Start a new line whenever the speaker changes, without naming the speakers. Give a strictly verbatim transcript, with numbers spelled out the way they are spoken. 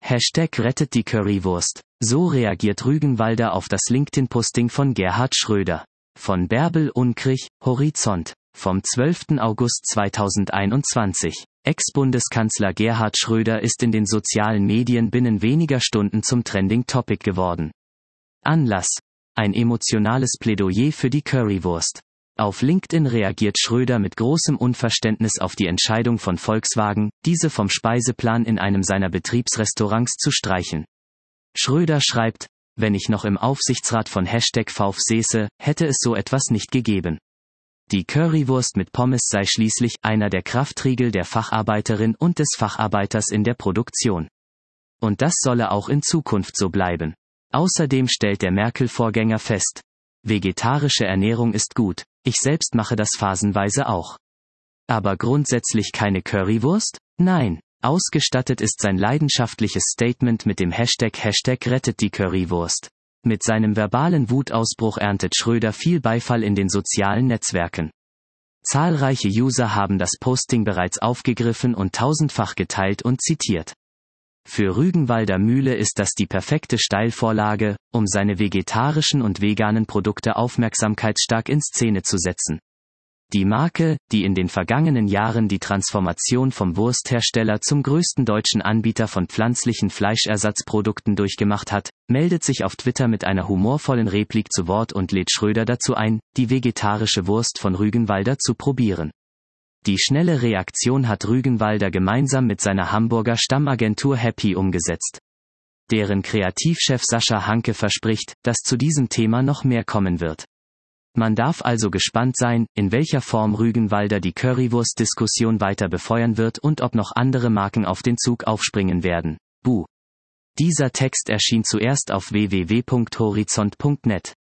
Hashtag rettet die Currywurst. So reagiert Rügenwalder auf das LinkedIn-Posting von Gerhard Schröder. Von Bärbel Unkrich, Horizont. Vom zwölften August zweitausendeinundzwanzig. Ex-Bundeskanzler Gerhard Schröder ist in den sozialen Medien binnen weniger Stunden zum Trending-Topic geworden. Anlass: ein emotionales Plädoyer für die Currywurst. Auf LinkedIn reagiert Schröder mit großem Unverständnis auf die Entscheidung von Volkswagen, diese vom Speiseplan in einem seiner Betriebsrestaurants zu streichen. Schröder schreibt: Wenn ich noch im Aufsichtsrat von Hashtag VfB säße, hätte es so etwas nicht gegeben. Die Currywurst mit Pommes sei schließlich einer der Kraftriegel der Facharbeiterin und des Facharbeiters in der Produktion. Und das solle auch in Zukunft so bleiben. Außerdem stellt der Merkel-Vorgänger fest: Vegetarische Ernährung ist gut, ich selbst mache das phasenweise auch. Aber grundsätzlich keine Currywurst? Nein. Ausgestattet ist sein leidenschaftliches Statement mit dem Hashtag Hashtag rettet die Currywurst. Mit seinem verbalen Wutausbruch erntet Schröder viel Beifall in den sozialen Netzwerken. Zahlreiche User haben das Posting bereits aufgegriffen und tausendfach geteilt und zitiert. Für Rügenwalder Mühle ist das die perfekte Steilvorlage, um seine vegetarischen und veganen Produkte aufmerksamkeitsstark in Szene zu setzen. Die Marke, die in den vergangenen Jahren die Transformation vom Wursthersteller zum größten deutschen Anbieter von pflanzlichen Fleischersatzprodukten durchgemacht hat, meldet sich auf Twitter mit einer humorvollen Replik zu Wort und lädt Schröder dazu ein, die vegetarische Wurst von Rügenwalder zu probieren. Die schnelle Reaktion hat Rügenwalder gemeinsam mit seiner Hamburger Stammagentur Happy umgesetzt. Deren Kreativchef Sascha Hanke verspricht, dass zu diesem Thema noch mehr kommen wird. Man darf also gespannt sein, in welcher Form Rügenwalder die Currywurst-Diskussion weiter befeuern wird und ob noch andere Marken auf den Zug aufspringen werden. Buh. Dieser Text erschien zuerst auf w w w punkt horizont punkt net.